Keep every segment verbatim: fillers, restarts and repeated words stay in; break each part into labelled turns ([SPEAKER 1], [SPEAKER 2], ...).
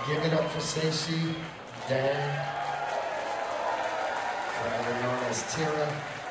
[SPEAKER 1] Give it up for Stacey, Dan, forever known as Tira.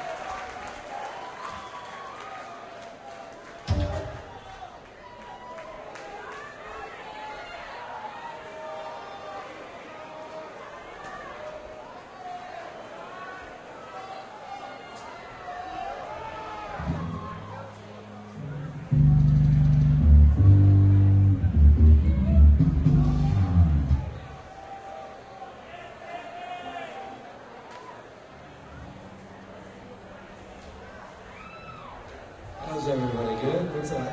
[SPEAKER 2] How's everybody? Good? What's up?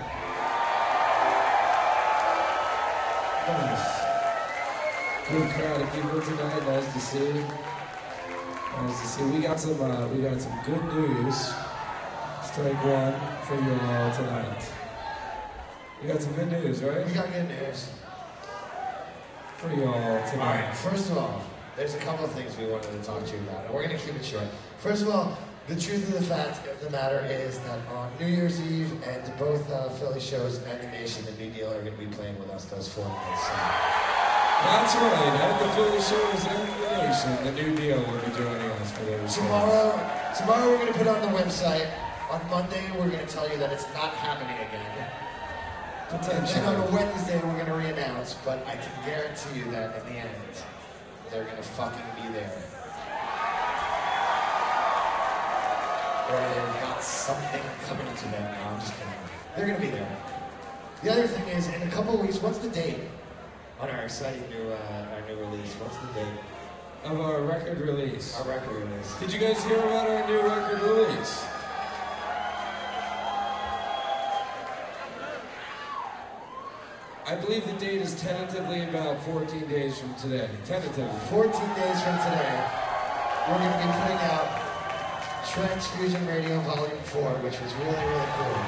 [SPEAKER 2] Nice. Good crowd of people tonight. Nice to see. Nice to see. We got some. Uh, we got some good news. Strike one for you all tonight. We got some good news, right?
[SPEAKER 1] We got good news.
[SPEAKER 2] For you all tonight.
[SPEAKER 1] All right. First of all, there's a couple of things we wanted to talk to you about, and we're going to keep it short. First of all, the truth of the fact of the matter is that on New Year's Eve and both uh, Philly shows and the Nation and New Deal are going to be playing with us those four nights. So.
[SPEAKER 2] That's right. At the Philly shows and the Nation, the New Deal will be joining us for those
[SPEAKER 1] Tomorrow, shows. Tomorrow we're going to put on the website. On Monday, we're going to tell you that it's not happening again.
[SPEAKER 2] Potentially.
[SPEAKER 1] And then on a Wednesday, we're going to re-announce, but I can guarantee you that in the end, they're going to fucking be there. Or they've got something coming to them. No, I'm just kidding. They're going to be there. The other thing is, in a couple of weeks, what's the date on our exciting new uh, our new release? What's the date?
[SPEAKER 2] Of our record release.
[SPEAKER 1] Our record release.
[SPEAKER 2] Did you guys hear about our new record release? I believe the date is tentatively about fourteen days from today. Tentatively.
[SPEAKER 1] fourteen days from today, we're going to be putting out Transfusion Radio Volume four, which was really, really cool.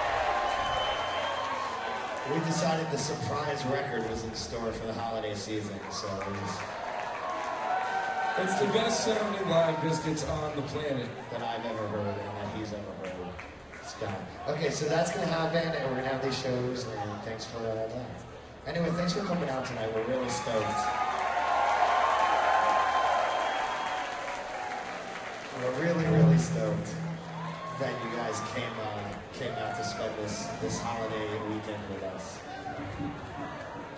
[SPEAKER 1] We decided the surprise record was in store for the holiday season, so it was...
[SPEAKER 2] It's the best sounding Live Biscuits on the planet
[SPEAKER 1] that I've ever heard and that he's ever heard. Scott. Okay, so that's going to happen, and we're going to have these shows, and thanks for uh, that. Anyway, thanks for coming out tonight. We're really stoked. We're really, really stoked that you guys came uh, came out to spend this this holiday weekend with us.